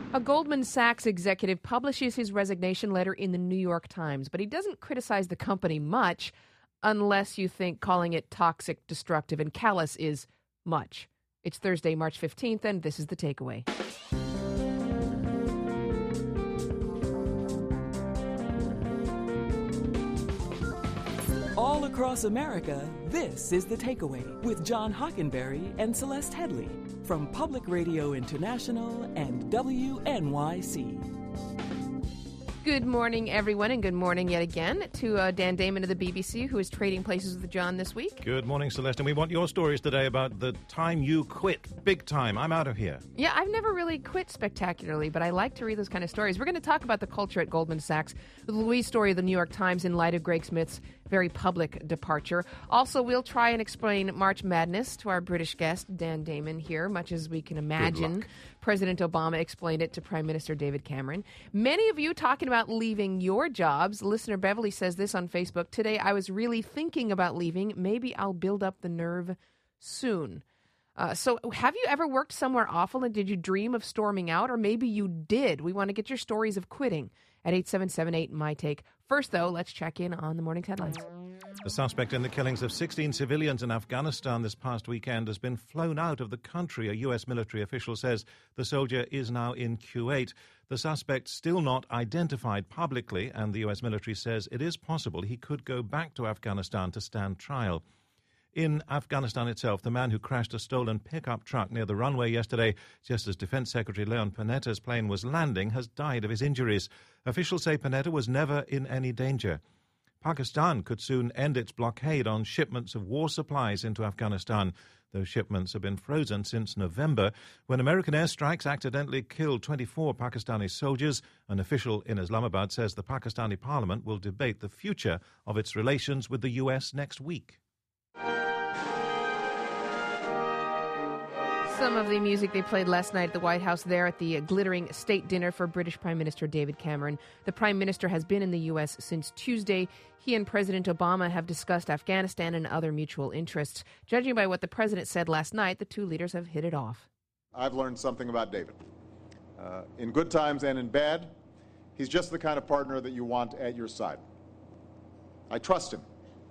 A Goldman Sachs executive publishes his resignation letter in the New York Times, but he doesn't criticize the company much unless you think calling it toxic, destructive, and callous is much. It's Thursday, March 15th, and this is The Takeaway. All across America, this is The Takeaway with John Hockenberry and Celeste Headley from Public Radio International and WNYC. Good morning, everyone, and good morning yet again to Dan Damon of the BBC, who is trading places with John this week. Good morning, Celeste, and we want your stories today about the time you quit. Big time. I'm out of here. Yeah, I've never really quit spectacularly, but I like to read those kind of stories. We're going to talk about the culture at Goldman Sachs, the Louise story of the New York Times in light of Greg Smith's very public departure. Also, we'll try and explain March Madness to our British guest, Dan Damon, here, much as we can imagine President Obama explained it to Prime Minister David Cameron. Many of you talking about leaving your jobs. Listener Beverly says this on Facebook. Today, I was really thinking about leaving. Maybe I'll build up the nerve soon. So have you ever worked somewhere awful and did you dream of storming out? Or maybe you did. We want to get your stories of quitting at 877-8 My Take. First, though, let's check in on the morning's headlines. The suspect in the killings of 16 civilians in Afghanistan this past weekend has been flown out of the country. A U.S. military official says the soldier is now in Kuwait. The suspect still not identified publicly, and the U.S. military says it is possible he could go back to Afghanistan to stand trial. In Afghanistan itself, the man who crashed a stolen pickup truck near the runway yesterday, just as Defense Secretary Leon Panetta's plane was landing, has died of his injuries. Officials say Panetta was never in any danger. Pakistan could soon end its blockade on shipments of war supplies into Afghanistan. Those shipments have been frozen since November, when American airstrikes accidentally killed 24 Pakistani soldiers. An official in Islamabad says the Pakistani parliament will debate the future of its relations with the U.S. next week. Some of the music they played last night at the White House there at the glittering state dinner for British Prime Minister David Cameron. The Prime Minister has been in the U.S. since Tuesday. He and President Obama have discussed Afghanistan and other mutual interests. Judging by what the President said last night, the two leaders have hit it off. I've learned something about David. In good times and in bad, he's just the kind of partner that you want at your side. I trust him.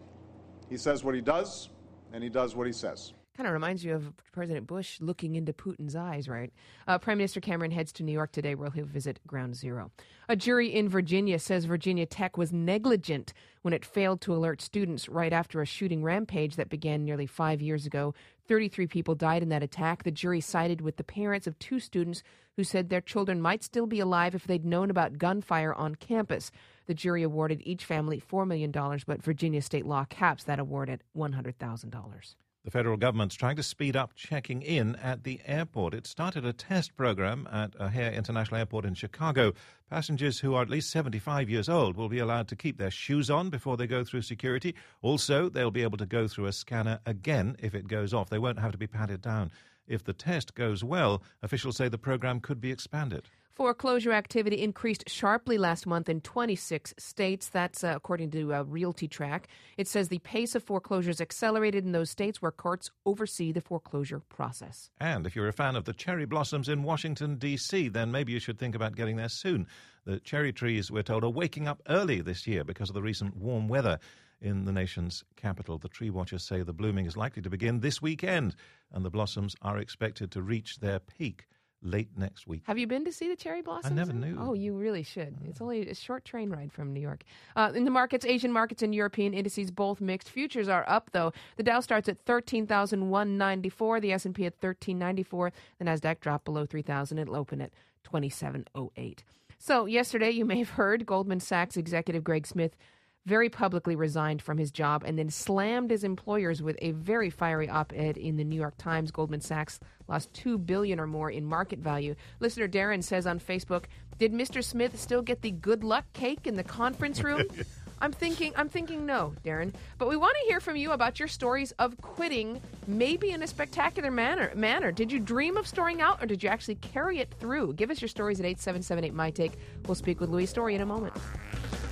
He says what he does, and he does what he says. Kind of reminds you of President Bush looking into Putin's eyes, right? Prime Minister Cameron heads to New York today, where he'll visit Ground Zero. A jury in Virginia says Virginia Tech was negligent when it failed to alert students right after a shooting rampage that began nearly 5 years ago. 33 people died in that attack. The jury sided with the parents of two students who said their children might still be alive if they'd known about gunfire on campus. The jury awarded each family $4 million, but Virginia state law caps that award at $100,000. The federal government's trying to speed up checking in at the airport. It started a test program at O'Hare International Airport in Chicago. Passengers who are at least 75 years old will be allowed to keep their shoes on before they go through security. Also, they'll be able to go through a scanner again if it goes off. They won't have to be patted down. If the test goes well, officials say the program could be expanded. Foreclosure activity increased sharply last month in 26 states. That's according to Realty Track. It says the pace of foreclosures accelerated in those states where courts oversee the foreclosure process. And if you're a fan of the cherry blossoms in Washington, D.C., then maybe you should think about getting there soon. The cherry trees, we're told, are waking up early this year because of the recent warm weather in the nation's capital. The tree watchers say the blooming is likely to begin this weekend, and the blossoms are expected to reach their peak late next week. Have you been to see the cherry blossoms? I never knew. Oh, you really should. It's only a short train ride from New York. In the markets, Asian markets and European indices both mixed. Futures are up, though. The Dow starts at 13,194. The S&P at 1394. The Nasdaq dropped below 3,000. It'll open at 2708. So yesterday, you may have heard Goldman Sachs executive Greg Smith very publicly resigned from his job and then slammed his employers with a very fiery op-ed in the New York Times. Goldman Sachs lost $2 billion or more in market value. Listener Darren says on Facebook, did Mr. Smith still get the good luck cake in the conference room? I'm thinking no, Darren. But we want to hear from you about your stories of quitting, maybe in a spectacular manner. Did you dream of storing out, or did you actually carry it through? Give us your stories at 877-8 My Take. We'll speak with Louise Story in a moment.